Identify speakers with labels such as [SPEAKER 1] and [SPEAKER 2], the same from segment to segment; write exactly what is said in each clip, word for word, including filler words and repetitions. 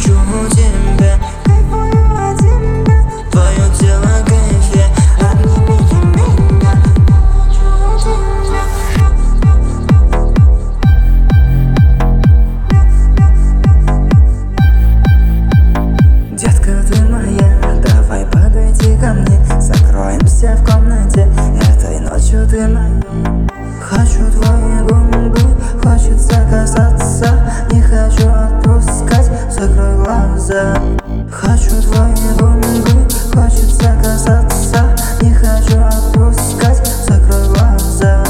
[SPEAKER 1] хочу тебя, кайфую от тебя. Твое тело в кайфе, обнимите меня. Хочу тебя. Детка, ты моя, давай подойди ко мне. Закроемся в комнате, этой ночью ты моя. Хочу твои губы, хочется касаться, не хочу отпускать, закрой глаза. Хочу твои губы, хочется касаться, не хочу отпускать, закрой глаза.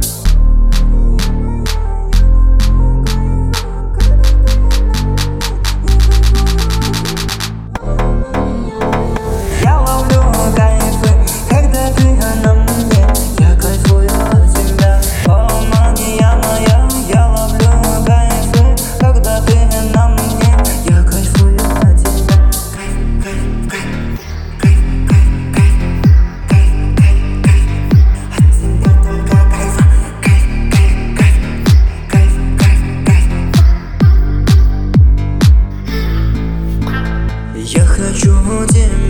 [SPEAKER 1] Я ловлю кайфы, когда ты на мне, я кайфую от тебя. О, мания моя, я ловлю кайфы, когда ты на мне, я кайфую от тебя. Кайф, кайф, кайф, кайф, кайф, кайф, кайф, кайф, кайф. От тебя только кайф, кайф, кайф, кайф, кайф, кайф, кайф. Я хочу тебя.